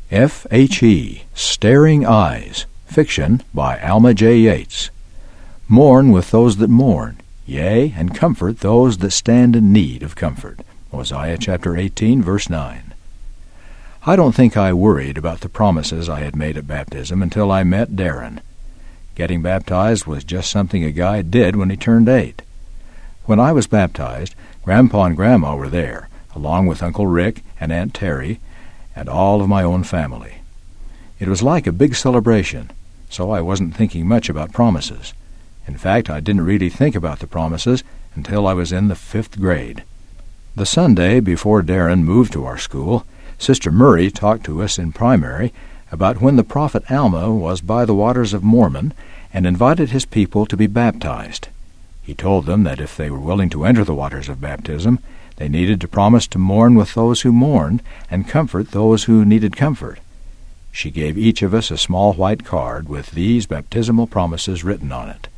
F.H.E. Staring Eyes, fiction by Alma J. Yates. Mourn with those that mourn, yea, and comfort those that stand in need of comfort. Mosiah chapter 18, verse 9. I don't think I worried about the promises I had made at baptism until I met Darren. Getting baptized was just something a guy did when he turned 8. When I was baptized, Grandpa and Grandma were there, along with Uncle Rick and Aunt Terry, and all of my own family. It was like a big celebration, so I wasn't thinking much about promises. In fact, I didn't really think about the promises until I was in the 5th grade. The Sunday before Darren moved to our school, Sister Murray talked to us in primary about when the prophet Alma was by the waters of Mormon and invited his people to be baptized. He told them that if they were willing to enter the waters of baptism, they needed to promise to mourn with those who mourned and comfort those who needed comfort. She gave each of us a small white card with these baptismal promises written on it.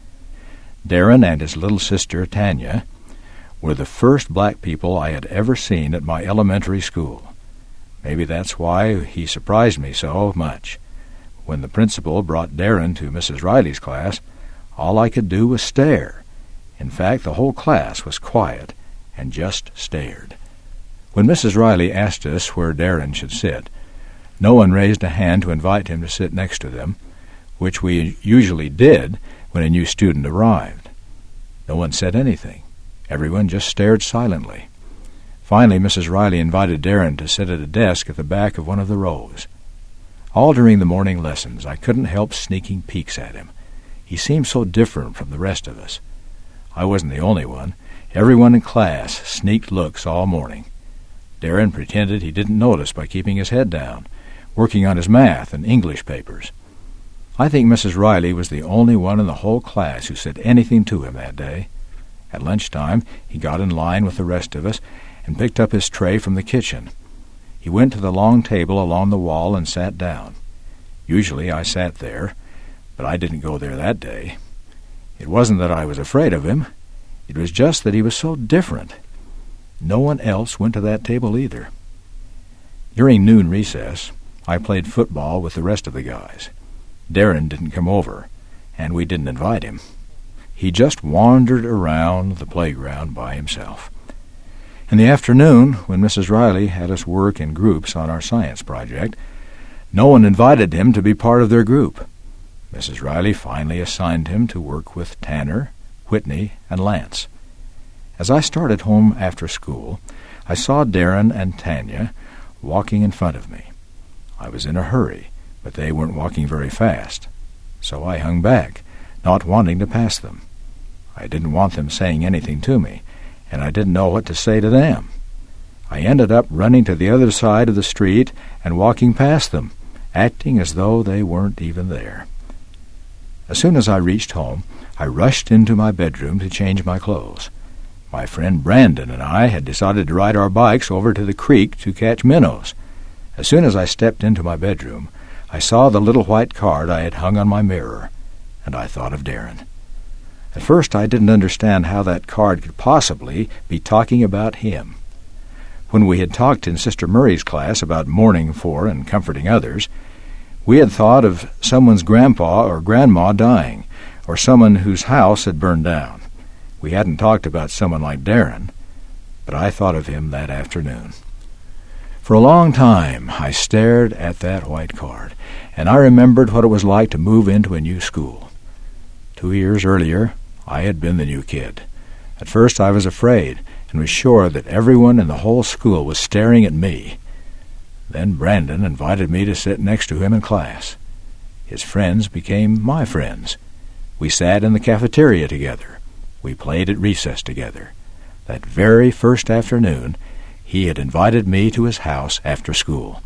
Darren and his little sister, Tanya, were the first black people I had ever seen at my elementary school. Maybe that's why he surprised me so much. When the principal brought Darren to Mrs. Riley's class, all I could do was stare. In fact, the whole class was quiet and just stared. When Mrs. Riley asked us where Darren should sit, no one raised a hand to invite him to sit next to them, which we usually did when a new student arrived. No one said anything. Everyone just stared silently. Finally, Mrs. Riley invited Darren to sit at a desk at the back of one of the rows. All during the morning lessons, I couldn't help sneaking peeks at him. He seemed so different from the rest of us. I wasn't the only one. Everyone in class sneaked looks all morning. Darren pretended he didn't notice by keeping his head down, working on his math and English papers. I think Mrs. Riley was the only one in the whole class who said anything to him that day. At lunchtime, he got in line with the rest of us and picked up his tray from the kitchen. He went to the long table along the wall and sat down. Usually I sat there, but I didn't go there that day. It wasn't that I was afraid of him. It was just that he was so different. No one else went to that table either. During noon recess, I played football with the rest of the guys. Darren didn't come over, and we didn't invite him. He just wandered around the playground by himself. In the afternoon, when Mrs. Riley had us work in groups on our science project, no one invited him to be part of their group. Mrs. Riley finally assigned him to work with Tanner, Whitney, and Lance. As I started home after school, I saw Darren and Tanya walking in front of me. I was in a hurry, but they weren't walking very fast, so I hung back, not wanting to pass them. I didn't want them saying anything to me, and I didn't know what to say to them. I ended up running to the other side of the street and walking past them, acting as though they weren't even there. As soon as I reached home, I rushed into my bedroom to change my clothes. My friend Brandon and I had decided to ride our bikes over to the creek to catch minnows. As soon as I stepped into my bedroom, I saw the little white card I had hung on my mirror, and I thought of Darren. At first I didn't understand how that card could possibly be talking about him. When we had talked in Sister Murray's class about mourning for and comforting others, we had thought of someone's grandpa or grandma dying, or someone whose house had burned down. We hadn't talked about someone like Darren, but I thought of him that afternoon. For a long time I stared at that white card, and I remembered what it was like to move into a new school. 2 years earlier, I had been the new kid. At first I was afraid and was sure that everyone in the whole school was staring at me. Then Brandon invited me to sit next to him in class. His friends became my friends. We sat in the cafeteria together. We played at recess together. That very first afternoon, he had invited me to his house after school.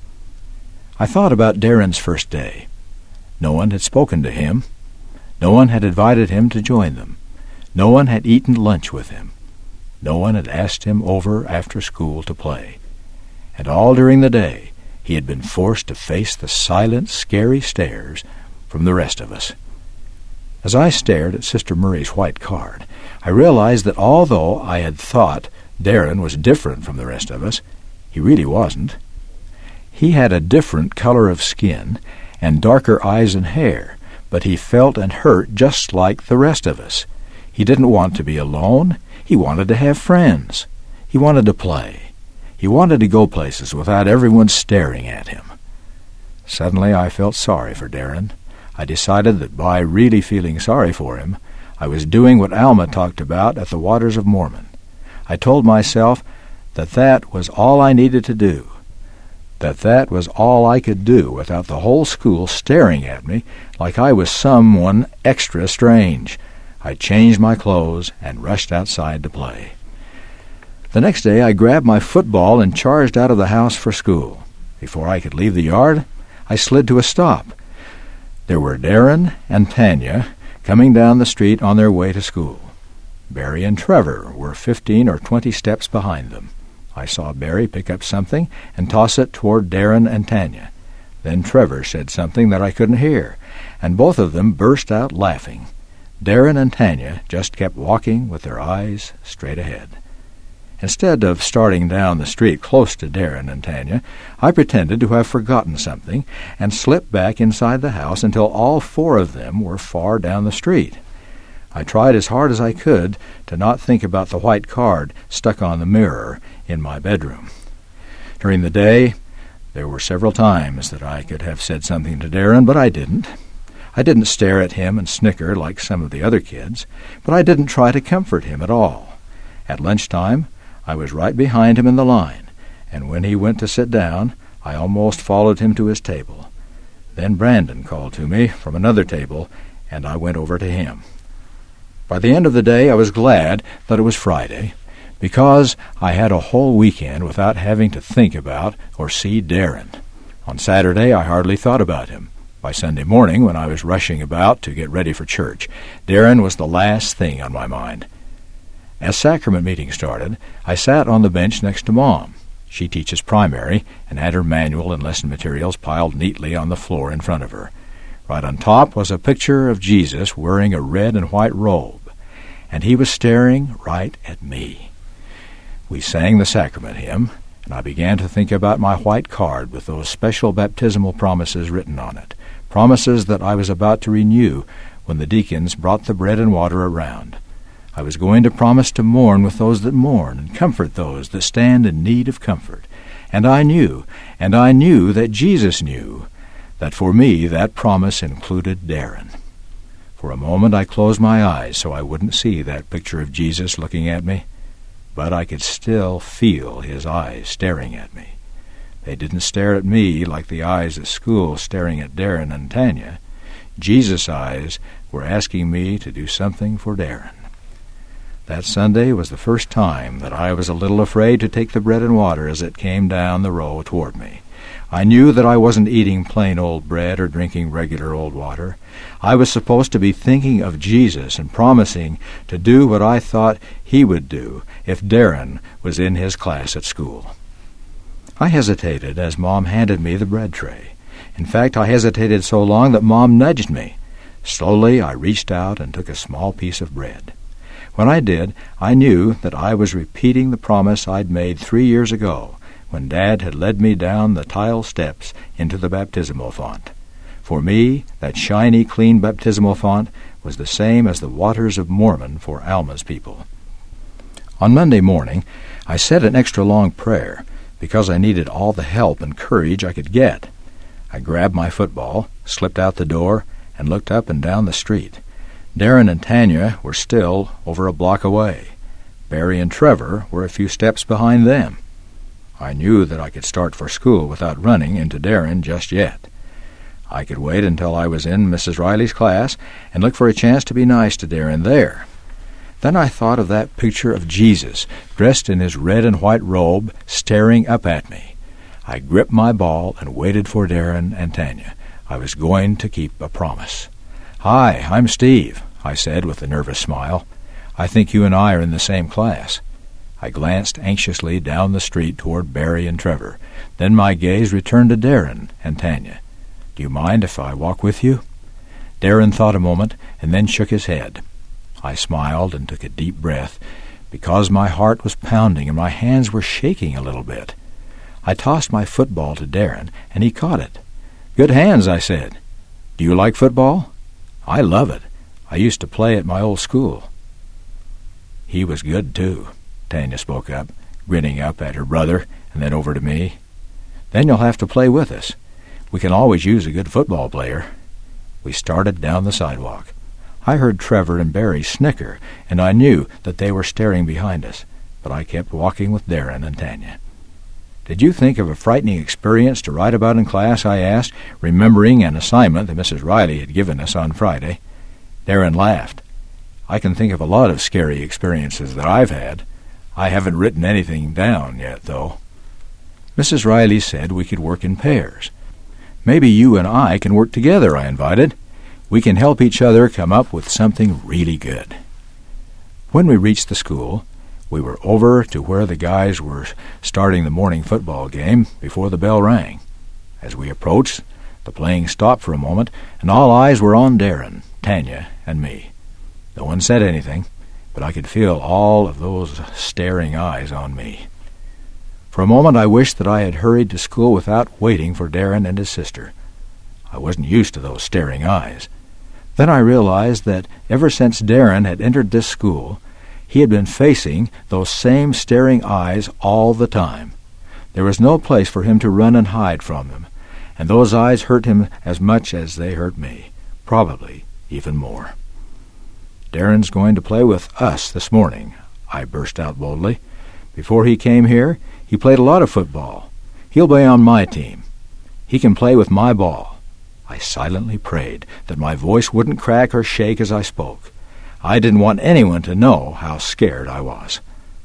I thought about Darren's first day. No one had spoken to him. No one had invited him to join them. No one had eaten lunch with him. No one had asked him over after school to play. And all during the day, he had been forced to face the silent, scary stares from the rest of us. As I stared at Sister Murray's white card, I realized that although I had thought Darren was different from the rest of us, he really wasn't. He had a different color of skin and darker eyes and hair, but he felt and hurt just like the rest of us. He didn't want to be alone. He wanted to have friends. He wanted to play. He wanted to go places without everyone staring at him. Suddenly I felt sorry for Darren. I decided that by really feeling sorry for him, I was doing what Alma talked about at the Waters of Mormon. I told myself that that was all I needed to do, that was all I could do without the whole school staring at me like I was someone extra strange. I changed my clothes and rushed outside to play. The next day I grabbed my football and charged out of the house for school. Before I could leave the yard, I slid to a stop. There were Darren and Tanya coming down the street on their way to school. Barry and Trevor were 15 or 20 steps behind them. I saw Barry pick up something and toss it toward Darren and Tanya. Then Trevor said something that I couldn't hear, and both of them burst out laughing. Darren and Tanya just kept walking with their eyes straight ahead. Instead of starting down the street close to Darren and Tanya, I pretended to have forgotten something and slipped back inside the house until all 4 of them were far down the street. I tried as hard as I could to not think about the white card stuck on the mirror in my bedroom. During the day, there were several times that I could have said something to Darren, but I didn't. I didn't stare at him and snicker like some of the other kids, but I didn't try to comfort him at all. At lunchtime, I was right behind him in the line, and when he went to sit down, I almost followed him to his table. Then Brandon called to me from another table, and I went over to him. By the end of the day, I was glad that it was Friday, because I had a whole weekend without having to think about or see Darren. On Saturday, I hardly thought about him. By Sunday morning, when I was rushing about to get ready for church, Darren was the last thing on my mind. As sacrament meeting started, I sat on the bench next to Mom. She teaches primary and had her manual and lesson materials piled neatly on the floor in front of her. Right on top was a picture of Jesus wearing a red and white robe, and he was staring right at me. We sang the sacrament hymn, and I began to think about my white card with those special baptismal promises written on it, promises that I was about to renew when the deacons brought the bread and water around. I was going to promise to mourn with those that mourn and comfort those that stand in need of comfort. And I knew that Jesus knew, that for me that promise included Darren. For a moment I closed my eyes so I wouldn't see that picture of Jesus looking at me, but I could still feel his eyes staring at me. They didn't stare at me like the eyes at school staring at Darren and Tanya. Jesus' eyes were asking me to do something for Darren. That Sunday was the first time that I was a little afraid to take the bread and water as it came down the row toward me. I knew that I wasn't eating plain old bread or drinking regular old water. I was supposed to be thinking of Jesus and promising to do what I thought he would do if Darren was in his class at school. I hesitated as Mom handed me the bread tray. In fact, I hesitated so long that Mom nudged me. Slowly, I reached out and took a small piece of bread. When I did, I knew that I was repeating the promise I'd made 3 years ago, when Dad had led me down the tile steps into the baptismal font. For me, that shiny, clean baptismal font was the same as the Waters of Mormon for Alma's people. On Monday morning, I said an extra long prayer because I needed all the help and courage I could get. I grabbed my football, slipped out the door, and looked up and down the street. Darren and Tanya were still over a block away. Barry and Trevor were a few steps behind them. I knew that I could start for school without running into Darren just yet. I could wait until I was in Mrs. Riley's class and look for a chance to be nice to Darren there. Then I thought of that picture of Jesus, dressed in his red and white robe, staring up at me. I gripped my ball and waited for Darren and Tanya. I was going to keep a promise. "Hi, I'm Steve," I said with a nervous smile. "I think you and I are in the same class." I glanced anxiously down the street toward Barry and Trevor. Then my gaze returned to Darren and Tanya. "Do you mind if I walk with you?" Darren thought a moment and then shook his head. I smiled and took a deep breath because my heart was pounding and my hands were shaking a little bit. I tossed my football to Darren, and he caught it. "Good hands," I said. "Do you like football?" "I love it. I used to play at my old school." "He was good, too," Tanya spoke up, grinning up at her brother and then over to me. "Then you'll have to play with us. We can always use a good football player." We started down the sidewalk. I heard Trevor and Barry snicker, and I knew that they were staring behind us, but I kept walking with Darren and Tanya. "Did you think of a frightening experience to write about in class?" I asked, remembering an assignment that Mrs. Riley had given us on Friday. Darren laughed. "I can think of a lot of scary experiences that I've had. I haven't written anything down yet, though." Mrs. Riley said we could work in pairs. "Maybe you and I can work together," I invited. "We can help each other come up with something really good." When we reached the school, we were over to where the guys were starting the morning football game before the bell rang. As we approached, the playing stopped for a moment, and all eyes were on Darren, Tanya, and me. No one said anything, but I could feel all of those staring eyes on me. For a moment I wished that I had hurried to school without waiting for Darren and his sister. I wasn't used to those staring eyes. Then I realized that ever since Darren had entered this school, he had been facing those same staring eyes all the time. There was no place for him to run and hide from them, and those eyes hurt him as much as they hurt me, probably even more. "Darren's going to play with us this morning," I burst out boldly. "Before he came here, he played a lot of football. He'll be on my team. He can play with my ball." I silently prayed that my voice wouldn't crack or shake as I spoke. I didn't want anyone to know how scared I was.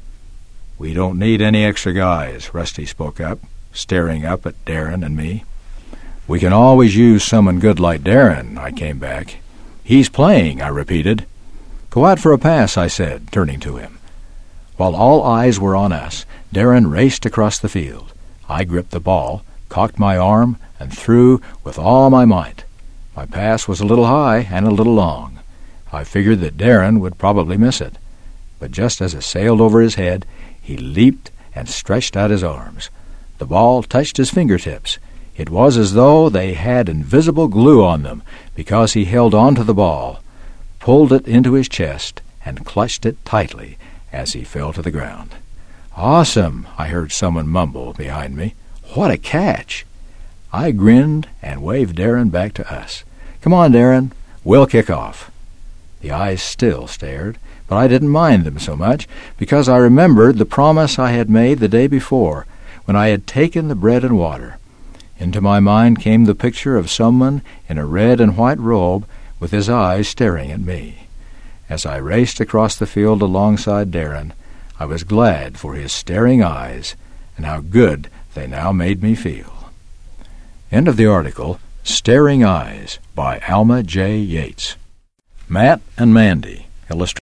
"We don't need any extra guys," Rusty spoke up, staring up at Darren and me. "We can always use someone good like Darren," I came back. "He's playing," I repeated. "Go out for a pass," I said, turning to him. While all eyes were on us, Darren raced across the field. I gripped the ball, cocked my arm, and threw with all my might. My pass was a little high and a little long. I figured that Darren would probably miss it. But just as it sailed over his head, he leaped and stretched out his arms. The ball touched his fingertips. It was as though they had invisible glue on them, because he held on to the ball, pulled it into his chest, and clutched it tightly as he fell to the ground. "Awesome," I heard someone mumble behind me. "What a catch!" I grinned and waved Darren back to us. "Come on, Darren. We'll kick off." The eyes still stared, but I didn't mind them so much, because I remembered the promise I had made the day before, when I had taken the bread and water. Into my mind came the picture of someone in a red and white robe with his eyes staring at me. As I raced across the field alongside Darren, I was glad for his staring eyes and how good they now made me feel. End of the article, Staring Eyes, by Alma J. Yates. Matt and Mandy, illustrated.